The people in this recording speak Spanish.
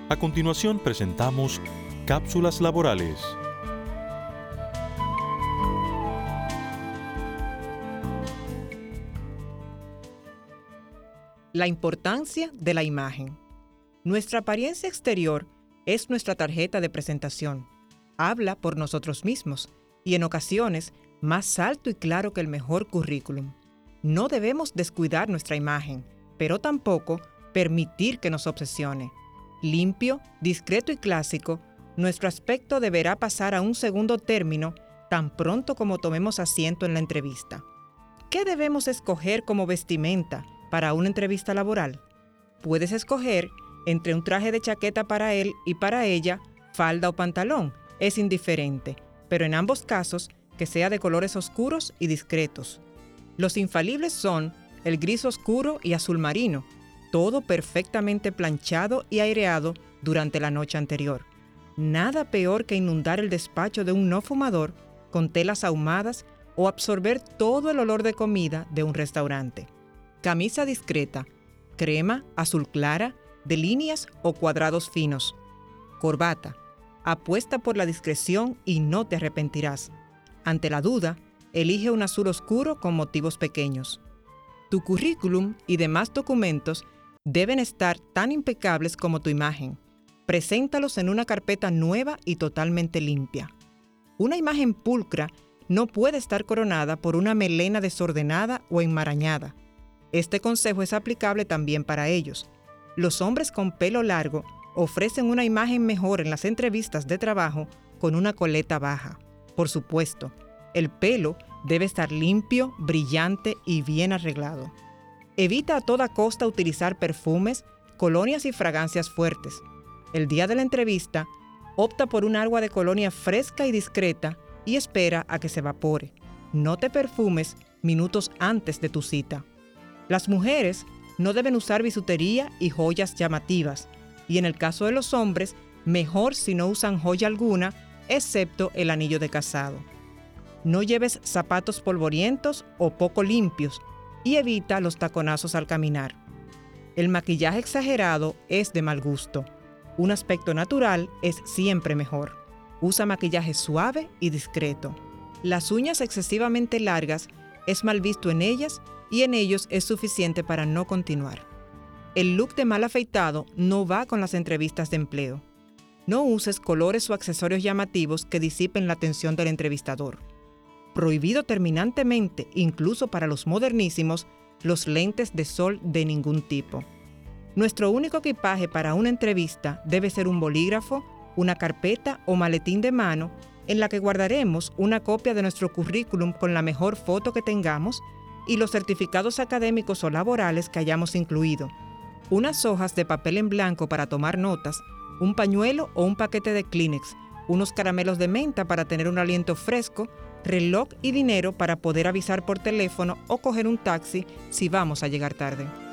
A continuación presentamos Cápsulas Laborales. La importancia de la imagen. Nuestra apariencia exterior es nuestra tarjeta de presentación. Habla por nosotros mismos y en ocasiones más alto y claro que el mejor currículum. No debemos descuidar nuestra imagen, pero tampoco permitir que nos obsesione. Limpio, discreto y clásico, nuestro aspecto deberá pasar a un segundo término tan pronto como tomemos asiento en la entrevista. ¿Qué debemos escoger como vestimenta para una entrevista laboral? Puedes escoger entre un traje de chaqueta para él y para ella, falda o pantalón, es indiferente, pero en ambos casos que sea de colores oscuros y discretos. Los infalibles son el gris oscuro y azul marino, todo perfectamente planchado y aireado durante la noche anterior. Nada peor que inundar el despacho de un no fumador con telas ahumadas o absorber todo el olor de comida de un restaurante. Camisa discreta, crema, azul clara, de líneas o cuadrados finos. Corbata, apuesta por la discreción y no te arrepentirás. Ante la duda, elige un azul oscuro con motivos pequeños. Tu currículum y demás documentos deben estar tan impecables como tu imagen. Preséntalos en una carpeta nueva y totalmente limpia. Una imagen pulcra no puede estar coronada por una melena desordenada o enmarañada. Este consejo es aplicable también para ellos. Los hombres con pelo largo ofrecen una imagen mejor en las entrevistas de trabajo con una coleta baja. Por supuesto, el pelo debe estar limpio, brillante y bien arreglado. Evita a toda costa utilizar perfumes, colonias y fragancias fuertes. El día de la entrevista, opta por un agua de colonia fresca y discreta y espera a que se evapore. No te perfumes minutos antes de tu cita. Las mujeres no deben usar bisutería y joyas llamativas, y en el caso de los hombres, mejor si no usan joya alguna, excepto el anillo de casado. No lleves zapatos polvorientos o poco limpios y evita los taconazos al caminar. El maquillaje exagerado es de mal gusto. Un aspecto natural es siempre mejor. Usa maquillaje suave y discreto. Las uñas excesivamente largas es mal visto en ellas y en ellos es suficiente para no continuar. El look de mal afeitado no va con las entrevistas de empleo. No uses colores o accesorios llamativos que disipen la atención del entrevistador. Prohibido terminantemente, incluso para los modernísimos, los lentes de sol de ningún tipo. Nuestro único equipaje para una entrevista debe ser un bolígrafo, una carpeta o maletín de mano en la que guardaremos una copia de nuestro currículum con la mejor foto que tengamos y los certificados académicos o laborales que hayamos incluido, unas hojas de papel en blanco para tomar notas, un pañuelo o un paquete de Kleenex, unos caramelos de menta para tener un aliento fresco, reloj y dinero para poder avisar por teléfono o coger un taxi si vamos a llegar tarde.